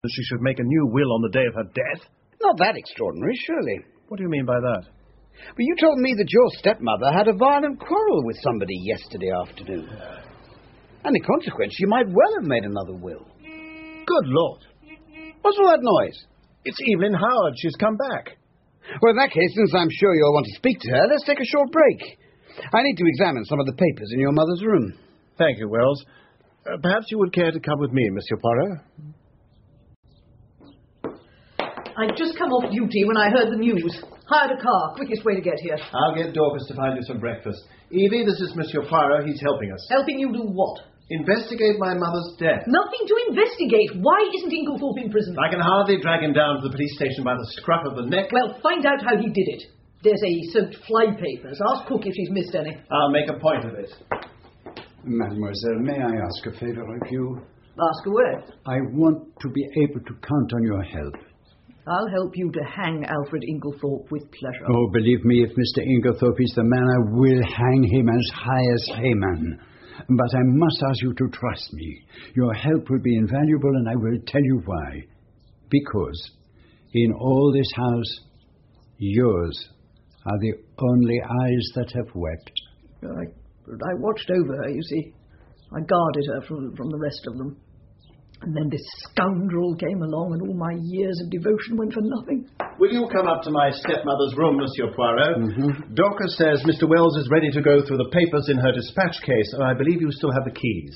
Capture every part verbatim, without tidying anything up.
that she should make a new will on the day of her death? Not that extraordinary, surely. What do you mean by that? But you told me that your stepmother had a violent quarrel with somebody yesterday afternoon. And in consequence, she might well have made another will. Good Lord. What's all that noise? It's Evelyn Howard. She's come back. Well, in that case, since I'm sure you'll want to speak to her, let's take a short break. I need to examine some of the papers in your mother's room. Thank you, Wells. Uh, perhaps you would care to come with me, Monsieur Poirot? I'd just come off duty when I heard the news. Hired a car. Quickest way to get here. I'll get Dorcas to find you some breakfast. Evie, this is Monsieur Poirot. He's helping us. Helping you do what? Investigate my mother's death. Nothing to investigate. Why isn't Inglethorpe in prison? I can hardly drag him down to the police station by the scruff of the neck. Well, find out how he did it. There's a soaked fly papers. Ask Cook if she's missed any. I'll make a point of it. Mademoiselle, may I ask a favour of you? Ask away. I want to be able to count on your help. I'll help you to hang Alfred Inglethorpe with pleasure. Oh, believe me, if Mister Inglethorpe is the man, I will hang him as high as Haman. But I must ask you to trust me. Your help will be invaluable, and I will tell you why. Because in all this house, yours are the only eyes that have wept. I, I watched over her, you see. I guarded her from, from the rest of them. And then this scoundrel came along and all my years of devotion went for nothing. Will you come up to my stepmother's room, Monsieur Poirot? Mm-hmm. Dorcas says Mister Wells is ready to go through the papers in her dispatch case, and I believe you still have the keys.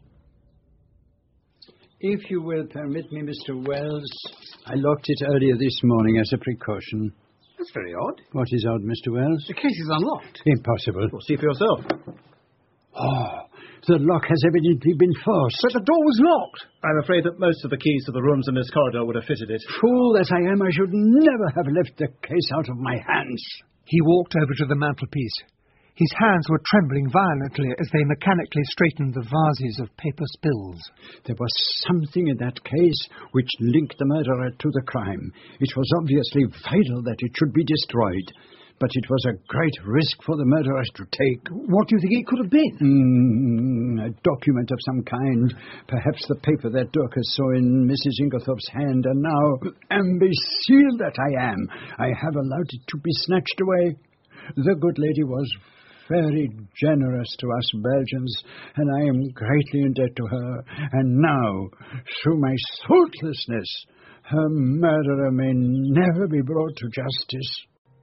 If you will permit me, Mister Wells, I locked it earlier this morning as a precaution. That's very odd. What is odd, Mister Wells? The case is unlocked. Impossible. Well, see for yourself. Oh, the lock has evidently been forced. But the door was locked. I'm afraid that most of the keys to the rooms in this corridor would have fitted it. Fool as I am, I should never have left the case out of my hands. He walked over to the mantelpiece. His hands were trembling violently as they mechanically straightened the vases of paper spills. There was something in that case which linked the murderer to the crime. It was obviously vital that it should be destroyed. But it was a great risk for the murderers to take. What do you think it could have been? Mm, a document of some kind. Perhaps the paper that Dorcas saw in Missus Inglethorpe's hand. And now, imbecile that I am, I have allowed it to be snatched away. The good lady was very generous to us Belgians, and I am greatly in debt to her. And now, through my thoughtlessness, her murderer may never be brought to justice.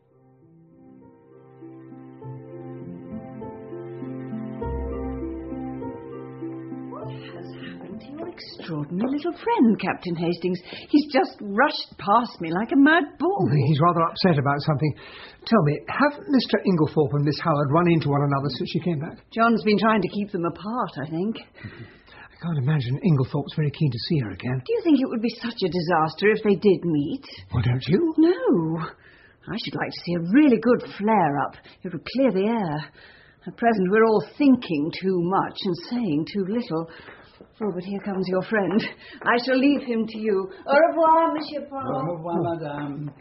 Extraordinary little friend, Captain Hastings. He's just rushed past me like a mad bull. He's rather upset about something. Tell me, have Mister Inglethorpe and Miss Howard run into one another since she came back? John's been trying to keep them apart, I think. I can't imagine Inglethorpe's very keen to see her again. Do you think it would be such a disaster if they did meet? Well, don't you? No. I should like to see a really good flare-up. It would clear the air. At present, we're all thinking too much and saying too little. Oh, but here comes your friend. I shall leave him to you. Au revoir, Monsieur Poirot. Au revoir, madame.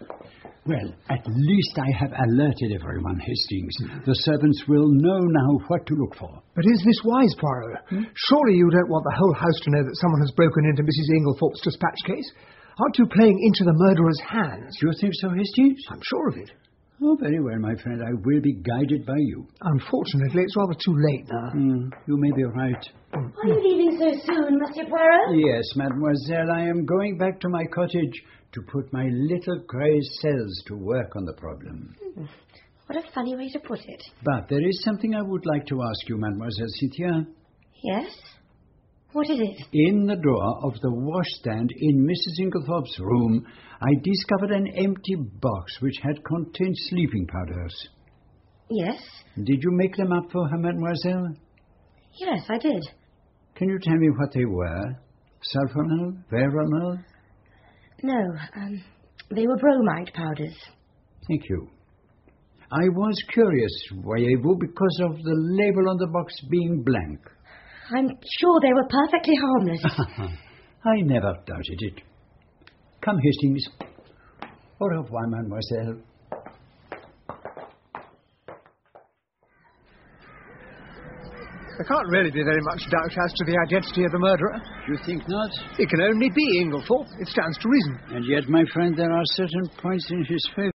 Well, at least I have alerted everyone, Hastings. The servants will know now what to look for. But is this wise, Poirot? Hmm? Surely you don't want the whole house to know that someone has broken into Missus Inglethorpe's dispatch case? Aren't you playing into the murderer's hands? Do you think so, Hastings? I'm sure of it. Oh, very well, my friend. I will be guided by you. Unfortunately, it's rather too late now. Mm, you may be right. Are you leaving so soon, Monsieur Poirot? Yes, mademoiselle. I am going back to my cottage to put my little grey cells to work on the problem. Hmm. What a funny way to put it. But there is something I would like to ask you, Mademoiselle Cynthia. Yes? What is it? In the drawer of the washstand in Missus Inglethorpe's room, I discovered an empty box which had contained sleeping powders. Yes? Did you make them up for her, mademoiselle? Yes, I did. Can you tell me what they were? Sulfonal? Veronal? No, um, they were bromide powders. Thank you. I was curious, voyez-vous, because of the label on the box being blank. I'm sure they were perfectly harmless. I never doubted it. Come, Hastings. Au revoir, mademoiselle. There can't really be very much doubt as to the identity of the murderer. You think not? It can only be Inglethorpe. It stands to reason. And yet, my friend, there are certain points in his favour